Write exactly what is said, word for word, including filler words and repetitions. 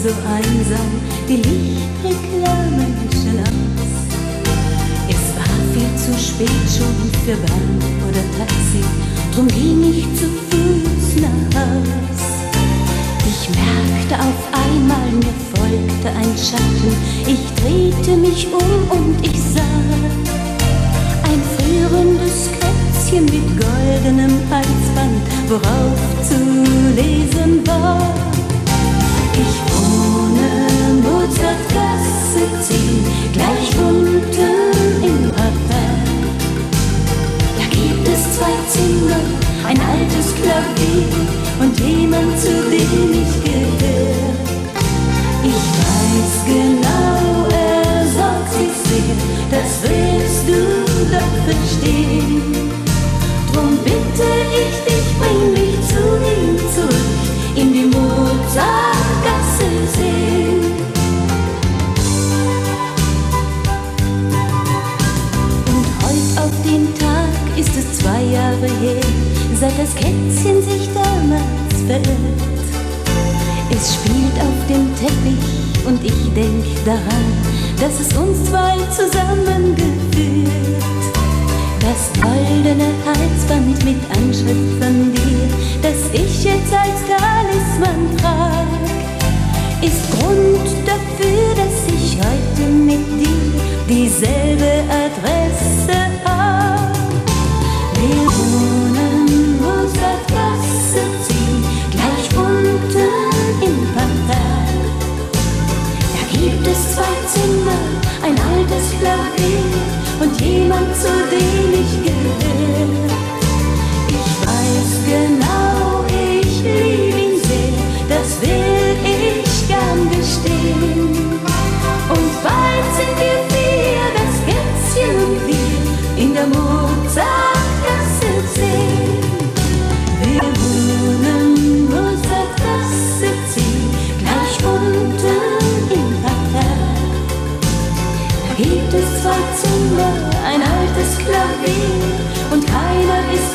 so einsam, die Lichtreklame mischen aus. Es war viel zu spät schon für Bahn oder Taxi, drum ging ich zu Fuß nach Haus. Ich merkte auf einmal, mir folgte ein Schatten, ich drehte mich um und ich sah ein frierendes Kätzchen mit goldenem Halsband, worauf zu lesen war: Ich wohne Mozartgasse zehn, gleich unten im Parterre. Da gibt es zwei Zimmer, ein altes Klavier und jemand, zu dem ich gehöre. Ich weiß genau, er sorgt sich sehr, das wirst du doch verstehen. Drum bitte ich dich, bring mich zu ihm zurück, in die Mozartgasse sehen. Und heut auf den Tag ist es zwei Jahre her, seit das Kätzchen sich damals verirrt. Es spielt auf dem Teppich und ich denk daran, dass es uns zwei zusammengeführt. Das goldene Halsband mit Anschrift von dir, das ich jetzt als Talisman trag, ist Grund dafür, dass ich heute mit dir dieselbe Adresse hab. Wir wohnen Mozartgasse zehn, gleich unten im Parterre. Da gibt es zwei Zimmer, ein altes Klavier und jemand, zu dem ich gehöre. Ich weiß genau, ich lieb ihn sehr, das will ich gern gestehen. Und bald sind wir vier, das Kätzchen und wir, in der Mozartgasse zehn. Wir wohnen Mozartgasse zehn, gleich unten im Parterre. Da gibt es zwei Zimmer, ein altes Klavier und keiner ist